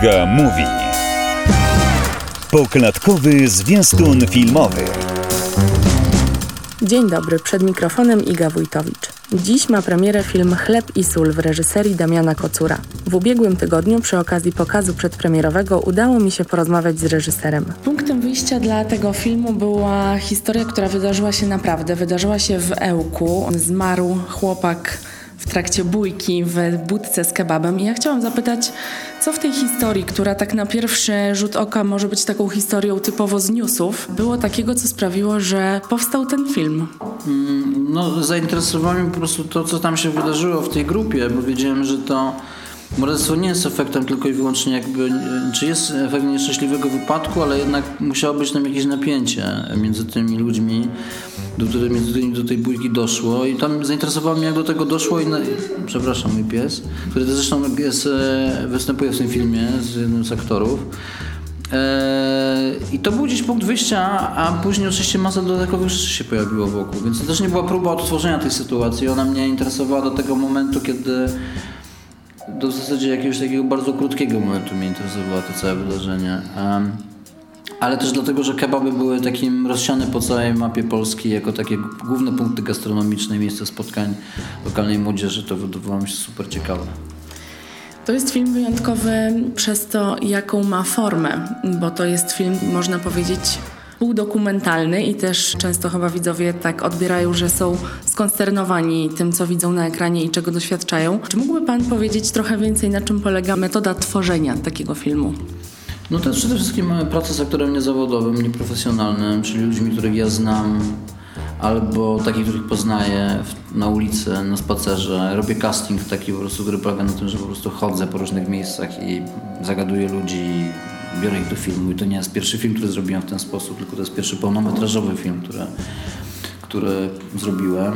Iga Mówi. Poklatkowy zwiastun filmowy. Dzień dobry, przed mikrofonem Iga Wójtowicz. Dziś ma premierę film Chleb i sól w reżyserii Damiana Kocura. W ubiegłym tygodniu przy okazji pokazu przedpremierowego udało mi się porozmawiać z reżyserem. Punktem wyjścia dla tego filmu była historia, która wydarzyła się naprawdę. Wydarzyła się w Ełku. Zmarł chłopak w trakcie bójki w budce z kebabem. I ja chciałam zapytać, co w tej historii, która tak na pierwszy rzut oka może być taką historią typowo z newsów, było takiego, co sprawiło, że powstał ten film? Zainteresowało mnie po prostu to, co tam się wydarzyło w tej grupie, bo wiedziałem, że to morderstwo nie jest efektem tylko i wyłącznie czy jest efektem nieszczęśliwego wypadku, ale jednak musiało być tam jakieś napięcie między tymi ludźmi, między którymi do tej bójki doszło, i tam zainteresowało mnie, jak do tego doszło przepraszam, mój pies, który zresztą występuje w tym filmie z jednym z aktorów. I to był gdzieś punkt wyjścia, a później oczywiście masa dodatkowych rzeczy się pojawiło wokół, więc to też nie była próba odtworzenia tej sytuacji. Ona mnie interesowała do tego momentu, do w zasadzie jakiegoś takiego bardzo krótkiego momentu mnie interesowało to całe wydarzenie. Ale też dlatego, że kebaby były takim rozsiane po całej mapie Polski jako takie główne punkty gastronomiczne, miejsca spotkań lokalnej młodzieży. To wydawało mi się super ciekawe. To jest film wyjątkowy przez to, jaką ma formę, bo to jest film, można powiedzieć, półdokumentalny i też często chyba widzowie tak odbierają, że są skonsternowani tym, co widzą na ekranie i czego doświadczają. Czy mógłby Pan powiedzieć trochę więcej, na czym polega metoda tworzenia takiego filmu? No to jest przede wszystkim praca z aktorem niezawodowym, nieprofesjonalnym, czyli ludźmi, których ja znam, albo takich, których poznaję na ulicy, na spacerze. Robię casting taki po prostu, który polega na tym, że po prostu chodzę po różnych miejscach i zagaduję ludzi, biorę ich do filmu. I to nie jest pierwszy film, który zrobiłem w ten sposób, tylko to jest pierwszy pełnometrażowy film, który zrobiłem.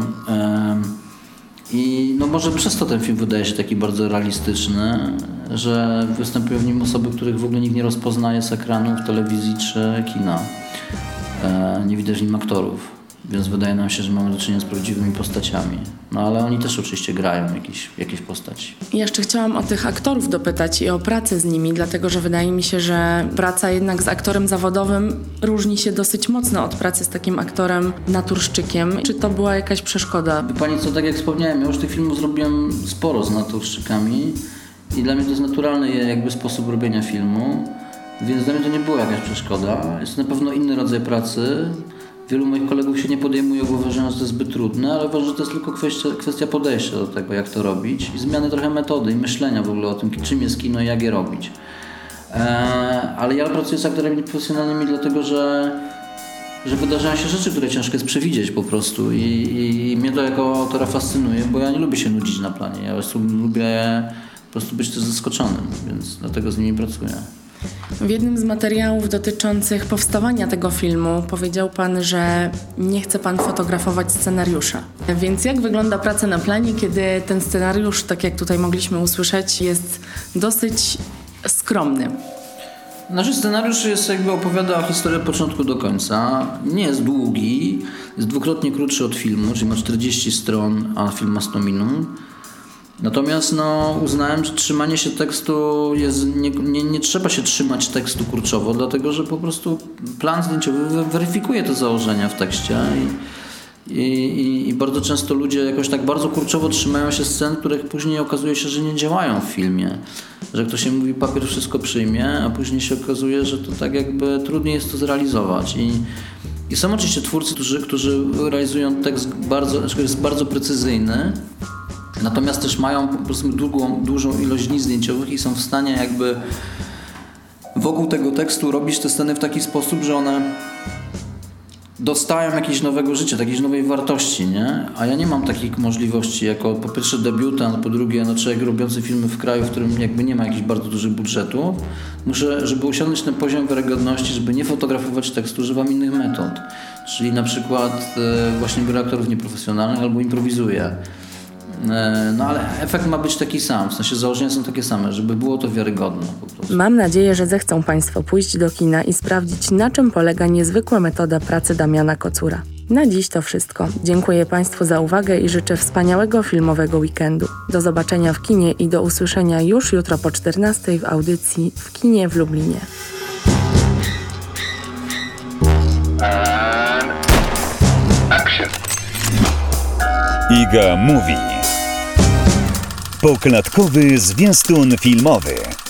I może przez to ten film wydaje się taki bardzo realistyczny, że występują w nim osoby, których w ogóle nikt nie rozpoznaje z ekranów telewizji czy kina. Nie widać w nim aktorów. Więc wydaje nam się, że mamy do czynienia z prawdziwymi postaciami. Ale oni też oczywiście grają jakieś postaci. Jeszcze chciałam o tych aktorów dopytać i o pracę z nimi, dlatego że wydaje mi się, że praca jednak z aktorem zawodowym różni się dosyć mocno od pracy z takim aktorem naturszczykiem. Czy to była jakaś przeszkoda? Pani co, tak jak wspomniałem, ja już tych filmów zrobiłem sporo z naturszczykami i dla mnie to jest naturalny jakby sposób robienia filmu, więc dla mnie to nie była jakaś przeszkoda. Jest to na pewno inny rodzaj pracy. Wielu moich kolegów się nie podejmuje, bo uważają, że to jest zbyt trudne, ale uważam, że to jest tylko kwestia podejścia do tego, jak to robić i zmiany trochę metody i myślenia w ogóle o tym, czym jest kino i jak je robić. Ale ja pracuję z aktorami nieprofesjonalnymi dlatego, że wydarzają się rzeczy, które ciężko jest przewidzieć po prostu i mnie to jako autora fascynuje, bo ja nie lubię się nudzić na planie. Ja lubię po prostu być też zaskoczonym, więc dlatego z nimi pracuję. W jednym z materiałów dotyczących powstawania tego filmu powiedział Pan, że nie chce Pan fotografować scenariusza. Więc jak wygląda praca na planie, kiedy ten scenariusz, tak jak tutaj mogliśmy usłyszeć, jest dosyć skromny? Scenariusz opowiada o historii od początku do końca. Nie jest długi, jest dwukrotnie krótszy od filmu, czyli ma 40 stron, a film ma 100 minut. Natomiast uznałem, że trzymanie się tekstu nie trzeba się trzymać tekstu kurczowo, dlatego że po prostu plan zdjęciowy weryfikuje te założenia w tekście i bardzo często ludzie jakoś tak bardzo kurczowo trzymają się scen, których później okazuje się, że nie działają w filmie. Że jak to się mówi, papier wszystko przyjmie, a później się okazuje, że to tak jakby trudniej jest to zrealizować. I są oczywiście twórcy, którzy realizują tekst jest bardzo precyzyjny, natomiast też mają po prostu dużą ilość dni zdjęciowych i są w stanie jakby wokół tego tekstu robić te sceny w taki sposób, że one dostają jakiegoś nowego życia, jakiejś nowej wartości, nie? A ja nie mam takich możliwości jako po pierwsze debiutant, po drugie człowiek robiący filmy w kraju, w którym jakby nie ma jakichś bardzo dużych budżetów. Muszę, żeby osiągnąć ten poziom wiarygodności, żeby nie fotografować tekstu, używam innych metod. Czyli na przykład właśnie biorę aktorów nieprofesjonalnych albo improwizuję. Ale efekt ma być taki sam, w sensie założenia są takie same, żeby było to wiarygodne po prostu. Mam nadzieję, że zechcą Państwo pójść do kina i sprawdzić, na czym polega niezwykła metoda pracy Damiana Kocura. Na dziś to wszystko. Dziękuję Państwu za uwagę i życzę wspaniałego filmowego weekendu. Do zobaczenia w kinie i do usłyszenia już jutro po 14:00 w audycji W kinie w Lublinie. Iga Mówi. Poklatkowy zwiastun filmowy.